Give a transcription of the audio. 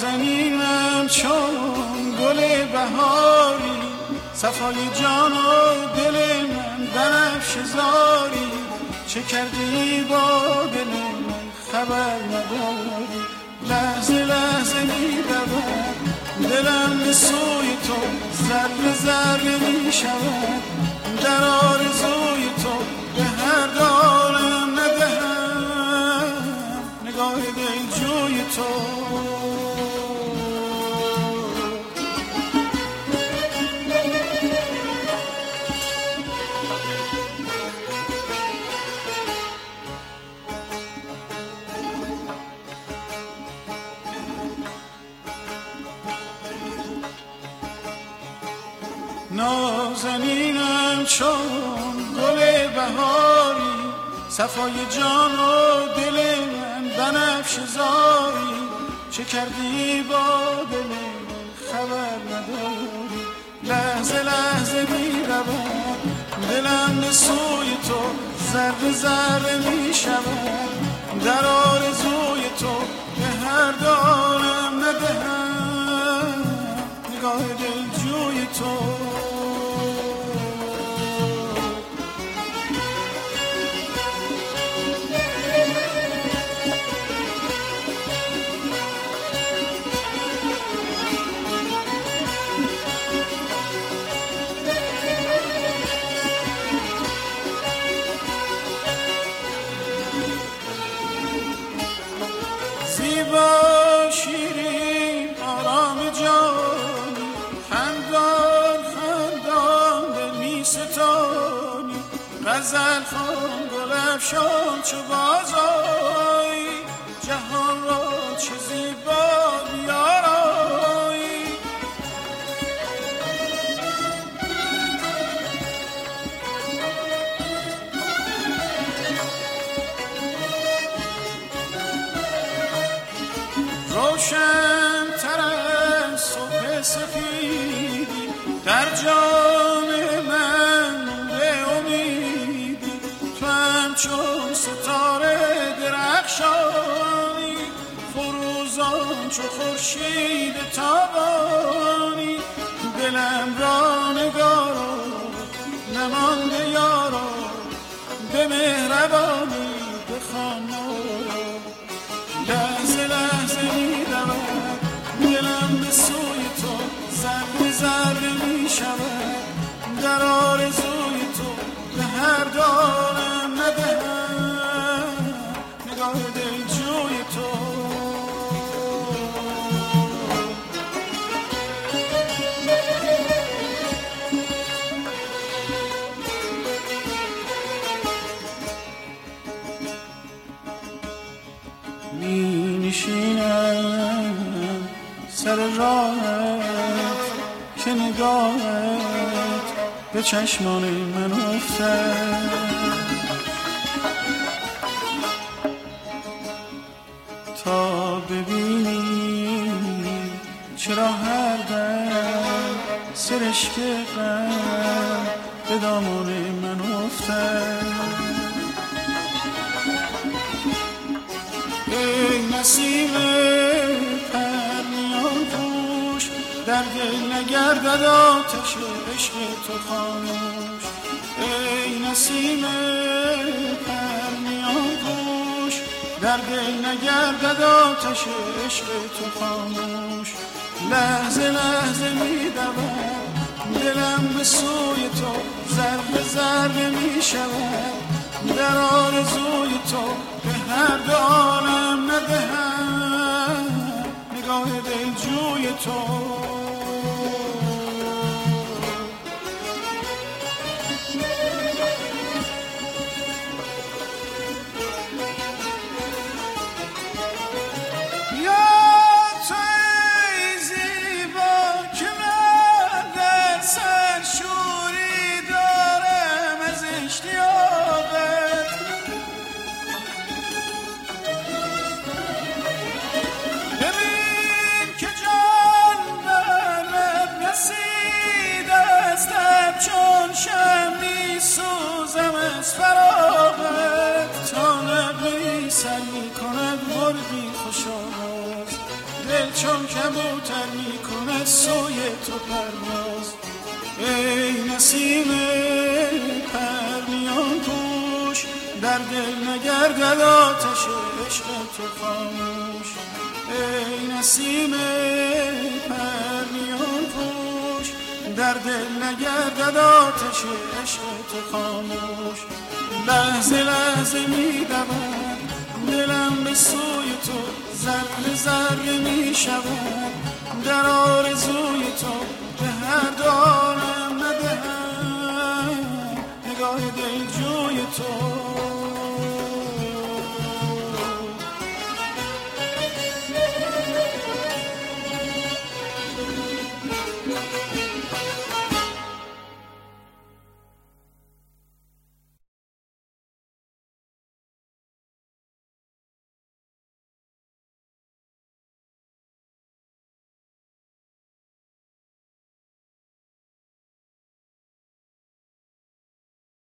نازنینم چون گل بهاری، صفای جان و دل من بنفشه زاری، چه کردی با دل من خبر نداری، لحظه لحظه می رود دلم به سوی تو، ذره ذره می شود در آرزوی تو، به هر دارم ندهم نگاه دل جوی تو. نازنینم چون گل بهاری، صفای جان و دل من بنفشه زاری، چه کردی با دل من خبر نداری، لحظه لحظه می رود دلم به سوی تو، ذره ذره می شود در آرزوی تو، به هر دارم ندهم نگاه دل جوی تو. زیبا شیرین آرام جانی، خندان خندان دل می ستانی، غزل خوان گل افشان چو بازآیی، جهان را چه زیبا بیارایی، روشن تر از صبح سفیدی، در جان من نور امیدی، تو همچون ستاره درخشانی، فروزان چو خورشید تابانی، دلم را نگارا نمانده یارا، به مهربانی بخوان لحظه لحظه می رود دلم به سوی تو، ذره ذره می شود در آرزوی تو، به هر دارم ندهم نگاه دل جوی تو. می نشینم سر راهت که نگاهت به چشمان من افتد، تا ببینی چرا هر دم سرشک غم به دامان من افتد. ای نسیم پرنیان پوش، در دل نگردد آتش عشق تو خاموش، ای نسیم پرنیان پوش، در دل نگردد آتش عشق تو خاموش، لحظه لحظه می دود دلم به سوی تو، ذره ذره می شود در آرزوی تو، به هر دارم ندهم نگاه دل جوی تو. ببین که جان چون کبوتر میکنه سوی تو پرواز. ای نسیم پرنیان پوش، در دل نگردد آتش عشق تو خاموش. ای نسیم پرنیان پوش، در دل نگردد آتش عشق تو خاموش. لحظه لحظه میدود دلم به سوی تو، ذره ذره میشود در آرزوی تو، به هر دار